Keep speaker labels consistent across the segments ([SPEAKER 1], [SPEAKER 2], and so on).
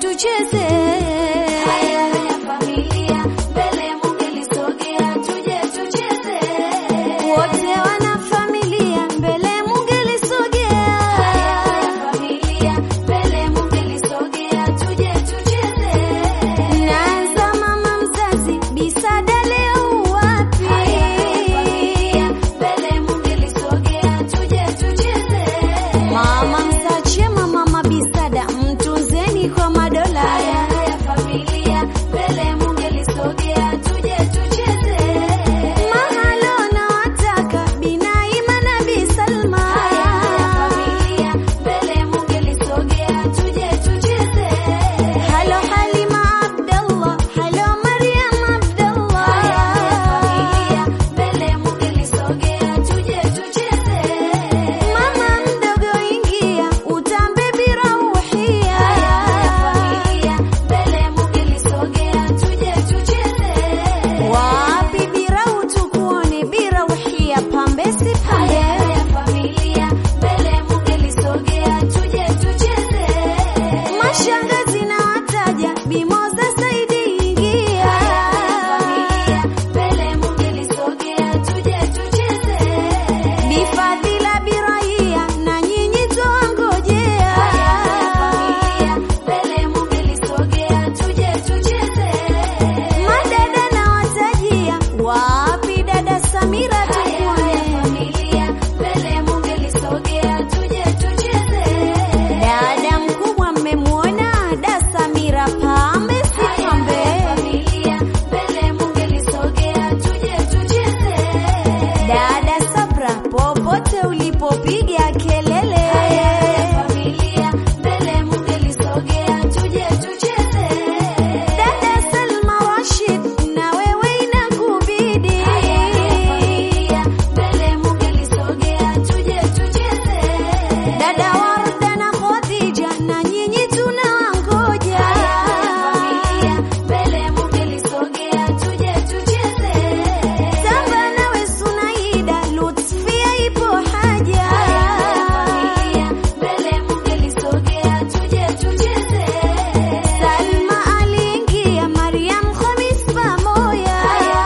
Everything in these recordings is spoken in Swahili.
[SPEAKER 1] tucheze.
[SPEAKER 2] Haya haya familia, mbele mungelisogea, tuje tucheze.
[SPEAKER 1] Wote wana familia, mbele mungelisogea.
[SPEAKER 2] Haya haya familia, mbele mungelisogea, tuje tucheze.
[SPEAKER 1] Naanza mama mzazi, Bisada leo wapi?
[SPEAKER 2] Haya haya familia, mbele mungelisogea, tuje tucheze.
[SPEAKER 1] Mama Msachema, mama Bisada, mtunzeni kwa madola.
[SPEAKER 2] Haya haya familia, mbele mungelisogea, tuje tucheze.
[SPEAKER 1] Mahalo na wataka Binaima na Bisalma.
[SPEAKER 2] Haya haya familia, mbele mungelisogea, tuje tucheze.
[SPEAKER 1] Halo Halima Abdallah, halo Maryam Abdallah.
[SPEAKER 2] Haya haya familia, mbele mungelisogea, tuje tucheze.
[SPEAKER 1] Mama mdogo ingia, utambe birauhia.
[SPEAKER 2] Haya haya familia, mbele mungelisogea, tuje tucheze.
[SPEAKER 1] Wapi birau tukuone, birauhia pambe si pambe.
[SPEAKER 2] Haya haya familia, mbele mungelisogea, tuje tucheze.
[SPEAKER 1] Mashangazi na wataja, Bimoza Saidi ingia.
[SPEAKER 2] Haya familia, mbele mungelisogea, tuje tucheze.
[SPEAKER 1] Bifadhila biraia, na nyinyi twangojea.
[SPEAKER 2] Haya familia, mbele mungelisogea, tuje tucheze.
[SPEAKER 1] Madada na watajia, wapi dada Samira
[SPEAKER 2] Haya
[SPEAKER 1] tukuone.
[SPEAKER 2] familia, mbele mungelisogea, tuje tucheze.
[SPEAKER 1] Dada mkubwa mmemwona, da Samira pambe si
[SPEAKER 2] Haya
[SPEAKER 1] pambe.
[SPEAKER 2] familia, mbele mungelisogea, tuje tucheze.
[SPEAKER 1] Dada Sabra, popote ulipopiga kelele.
[SPEAKER 2] Haya familia, mbele mungelisogea, tuje tucheze.
[SPEAKER 1] Dada Salma Rashid, na wewe inakubidi.
[SPEAKER 2] Haya familia, mbele mungelisogea, tuje tucheze.
[SPEAKER 1] Dada Warda na Khadija, na nyinyi tunawangoja.
[SPEAKER 2] Familia, mbele mungelisogea, tuje tucheze.
[SPEAKER 1] Samba nawe Sunaida, Lutfia ipo haja.
[SPEAKER 2] Familia, mbele mungelisogea, tuje tucheze.
[SPEAKER 1] Salma aliingia, Maryam Khamis pamoja.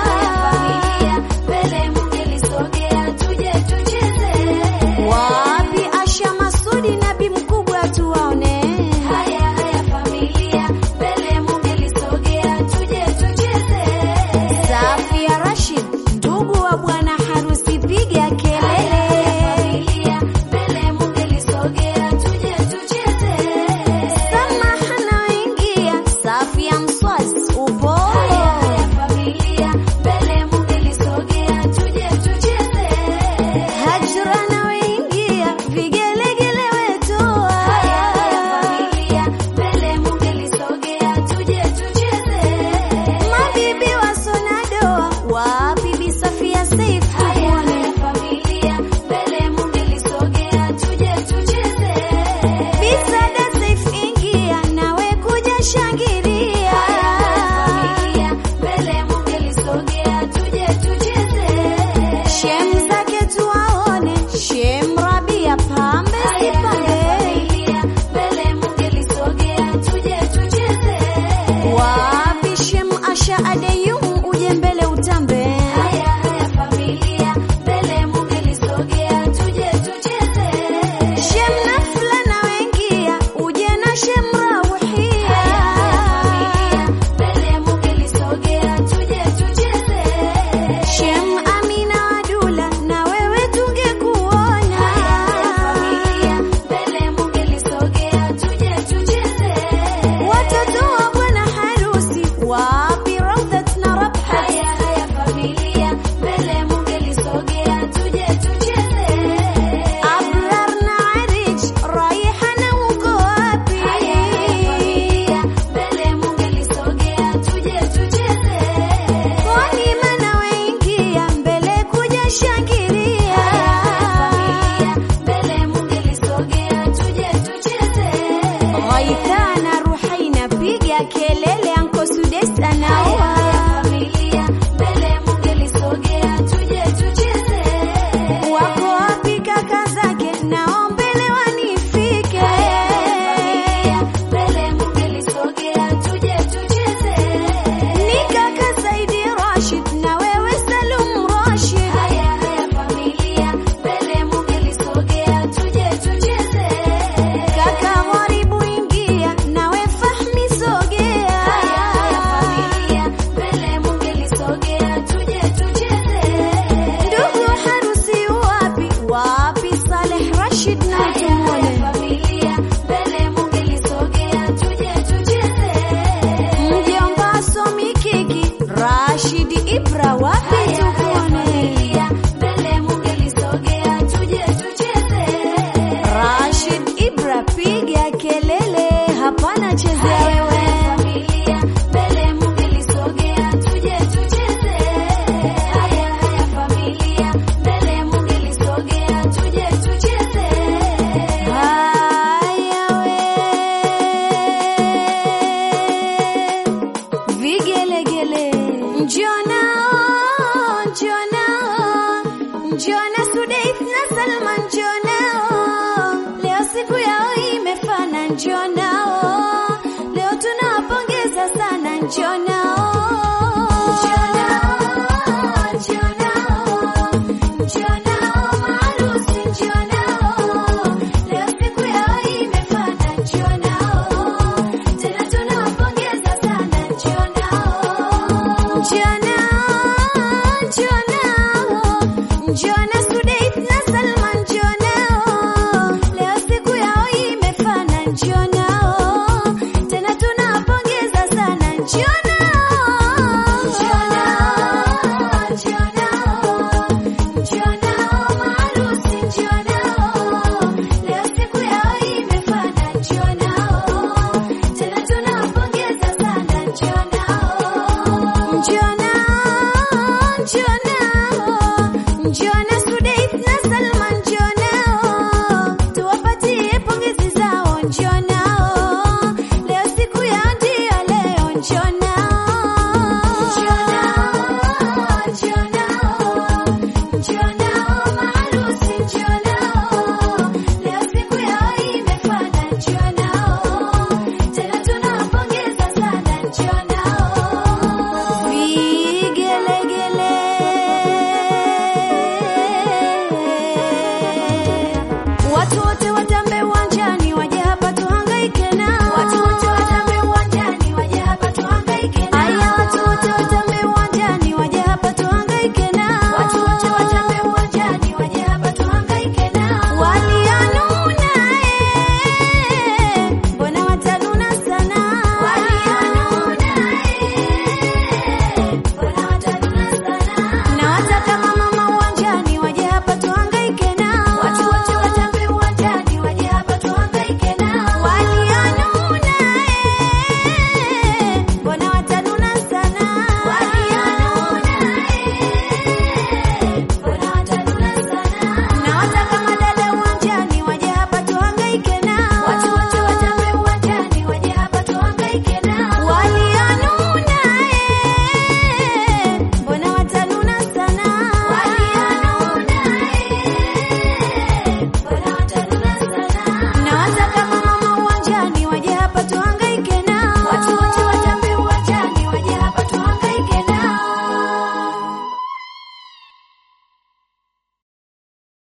[SPEAKER 2] Familia, mbele mungelisogea, tuje tucheze.
[SPEAKER 1] Wapi Asha Masudi, nabi mkubwa tuwaone.
[SPEAKER 2] Haya haya familia, mbele mungelisogea, tuje tucheze.
[SPEAKER 1] Safia Rashid, ndugu wa bwana harusi, piga kelele.
[SPEAKER 2] Familia, mbele mungelisogea, tuje tucheze.
[SPEAKER 1] Samaha naingia, Safia Mswas upo.
[SPEAKER 2] Haya familia, mbele mungelisogea, tuje tucheze.
[SPEAKER 1] Hajra naingia, vigelegele wetoa.
[SPEAKER 2] Familia, mbele mungelisogea, tuje tucheze.
[SPEAKER 1] Mabibi wa Sonadoa, wapi Bi Safia Saif tukuone.
[SPEAKER 2] Familia, mbele mungelisogea, tuje tucheze.
[SPEAKER 1] Bisada Saif ingia, nawe kuja shangilia.
[SPEAKER 2] Familia, mbele mungelisogea, tuje tucheze.
[SPEAKER 1] Shem zake tuwaone, Shem Rabia pambe si pambe.
[SPEAKER 2] Familia, mbele mungelisogea, tuje tucheze.
[SPEAKER 1] Wapi Shem Asha Adeyum, uje mbele utambe.
[SPEAKER 2] Haya haya familia, mbele mungelisogea, tuje tucheze.
[SPEAKER 1] Shem Nafla na wengia, uje na Shem Rauhia.
[SPEAKER 2] Familia, mbele mungelisogea, tuje tucheze.
[SPEAKER 1] Shem Amina Wadula, na wewe tungekuona.
[SPEAKER 2] Familia, mbele mungelisogea, tuje tucheze.
[SPEAKER 1] Watoto wa bwana harusi, wapi Rawdat na Rabhat.
[SPEAKER 2] Haya haya familia, mbele mungelisogea, tuje tucheze.
[SPEAKER 1] Abrar na Arij, Raiha na uko wapi?
[SPEAKER 2] Haya familia, mbele mungelisogea, tuje tucheze.
[SPEAKER 1] Ghanima na wengia, mbele kuja shangilia.
[SPEAKER 2] Familia, mbele mungelisogea, tuje tucheze.
[SPEAKER 1] Ghaitha na Ruhaina, piga kelele, Anko Sudes anaoa.
[SPEAKER 2] Familia, mbele mungelisogea, tuje tucheze.
[SPEAKER 1] Wako wapi kaka zake, nao mbele wanifike.
[SPEAKER 2] Mbele mungelisogea,
[SPEAKER 1] njoo nao, leo tunawapongeza sana, njoo nao.